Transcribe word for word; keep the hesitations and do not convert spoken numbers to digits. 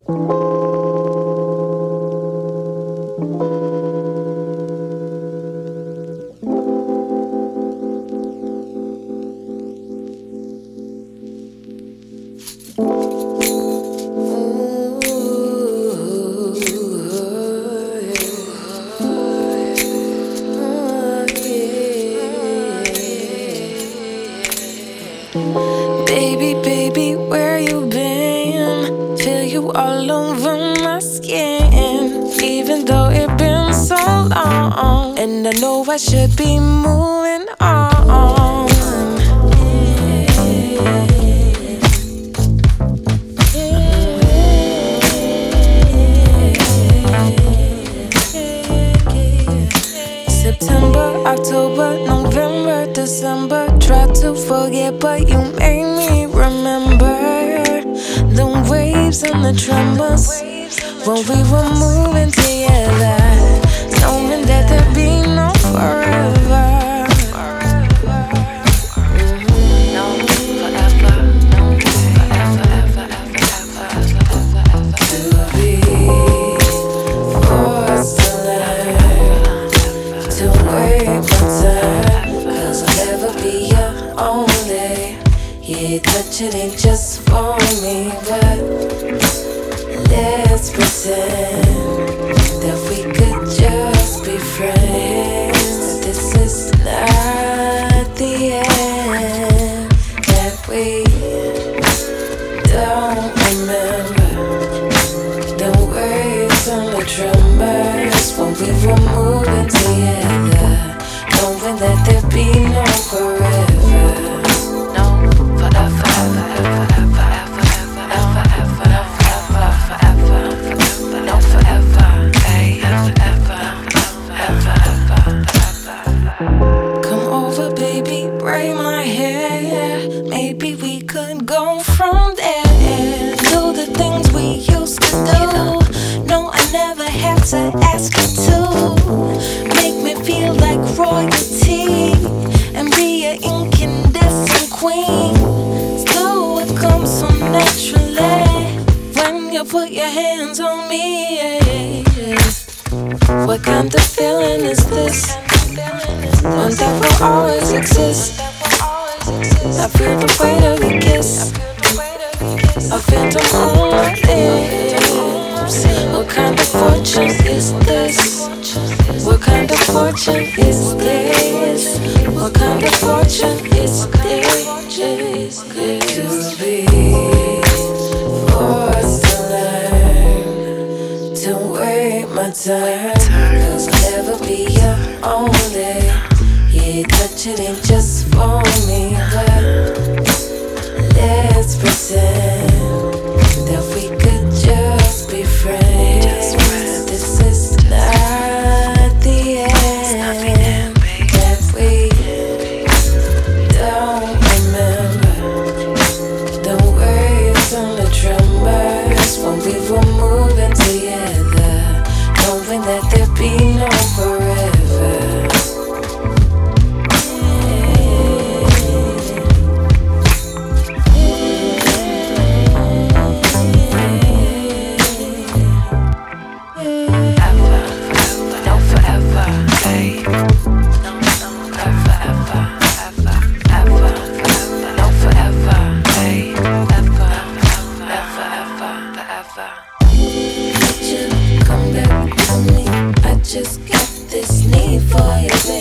Baby, baby, where you been? Feel you all over my skin. Even though it's been so long, and I know I should be moving on. September, October, November, December. Try to forget, but you made me remember the waves and the tremors when we were moving together, knowing that there'd be no forever. Touching ain't just for me, but let's pretend that we could just be friends. This is not the end, that we don't remember the waves and the tremors when we were moving together, knowing that there'd be no forever. Come over, baby, braid my hair. Maybe we could go from there. Do the things we used to do. No, I never had to ask you to. Make me feel like royalty and be an incandescent queen. Still, it comes so naturally when you put your hands on me. What kind of feeling is this? One that will always exist. I feel the weight of your kiss. I feel them on my lips. What kind of fortune is this? What kind of fortune is this? What kind of fortune is this? To be forced to learn to wait my time, 'cause I'll never be your only. Yeah, touching ain't just for me, but let's pretend that we could just be friends. This is not the end, that we don't remember the waves and the tremors when we were moving together, knowing that there'd be no forever. Just got this need for you.